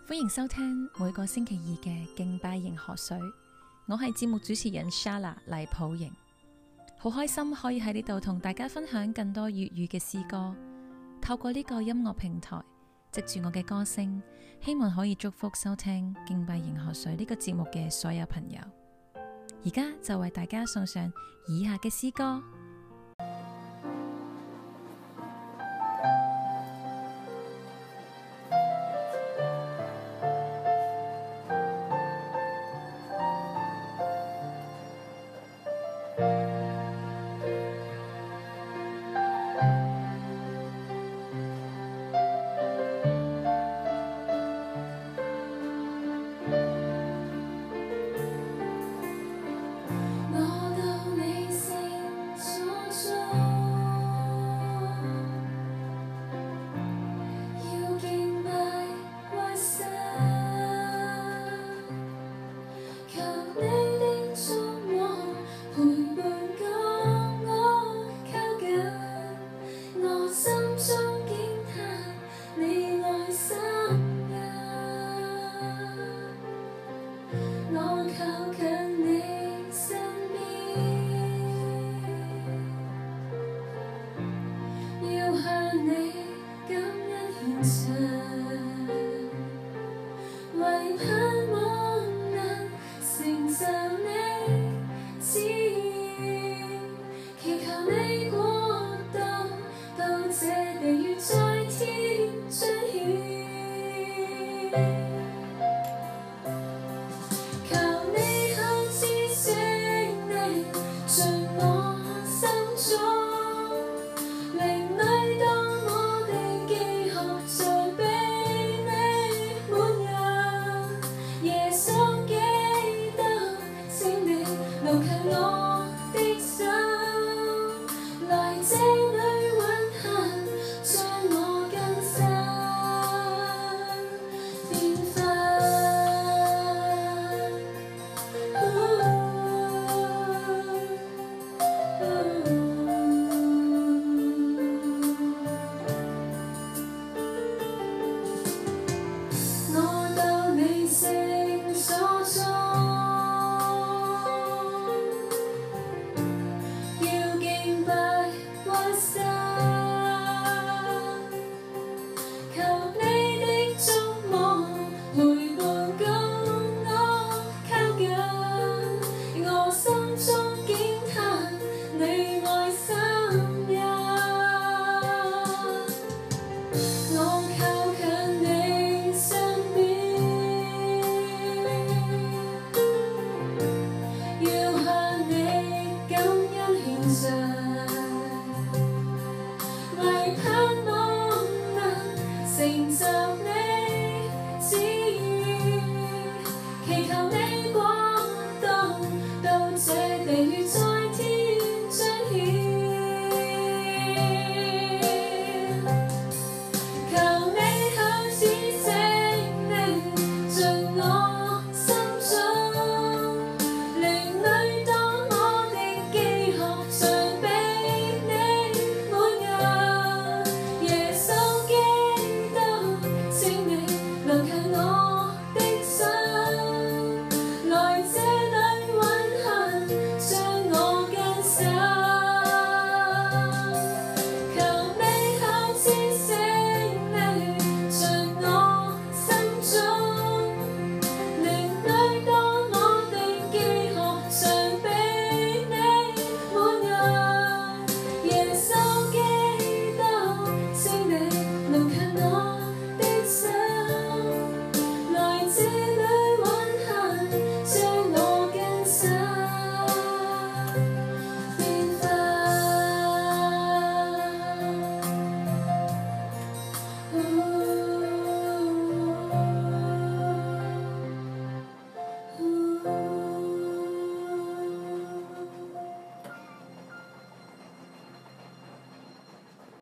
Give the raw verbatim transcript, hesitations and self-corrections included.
歡迎收聽每個星期二嘅敬拜營河水，我係節目主持人 Shala 黎普瑩，好開心可以喺呢度同大家分享更多粵語嘅詩歌，透過呢個音樂平台，藉住我嘅歌聲，希望可以祝福收聽敬拜營河水呢個節目嘅所有朋友。而家就為大家送上以下嘅詩歌。 想